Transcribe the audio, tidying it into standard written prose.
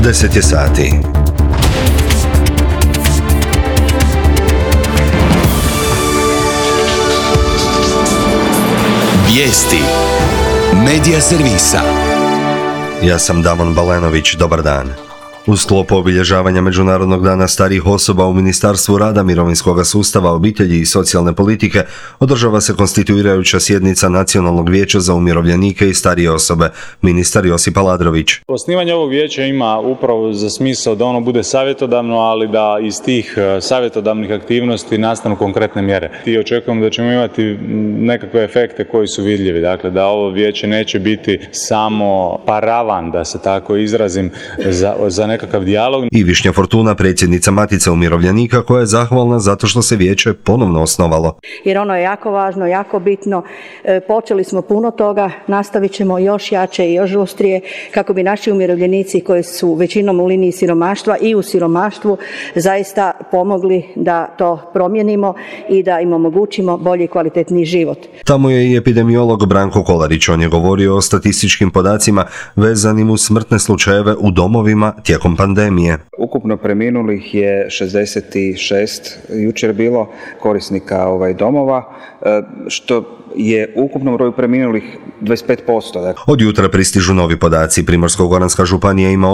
10 je sati. Vijesti Medija servisa. Ja sam Damon Balenović, dobar dan. U sklopu obilježavanja Međunarodnog dana starijih osoba u Ministarstvu rada, mirovinskog sustava, obitelji i socijalne politike održava se konstituirajuća sjednica Nacionalnog vijeća za umirovljenike i starije osobe, ministar Josip Aladrović. Osnivanje ovog vijeća ima upravo za smisao da ono bude savjetodavno, ali da iz tih savjetodavnih aktivnosti nastanu konkretne mjere. I očekujemo da ćemo imati nekakve efekte koji su vidljivi, dakle da ovo vijeće neće biti samo paravan, da se tako izrazim, za nekakav dijalog. I Višnja Fortuna, predsjednica Matice umirovljenika, koja je zahvalna zato što se vijeće ponovno osnovalo. Jer ono je jako važno, jako bitno. Počeli smo puno toga, nastavit ćemo još jače i još žustrije kako bi naši umirovljenici koji su većinom u liniji siromaštva i u siromaštvu zaista pomogli da to promijenimo i da im omogućimo bolji i kvalitetniji život. Tamo je i epidemiolog Branko Kolarić. On je govorio o statističkim podacima vezanim uz smrtne slučajeve u domovima tijekom pandemije. Ukupno preminulih je 66 jučer bilo korisnika domova, što je u ukupnom broju preminulih 25%. Od jutra pristižu novi podaci. Primorsko-goranska županija ima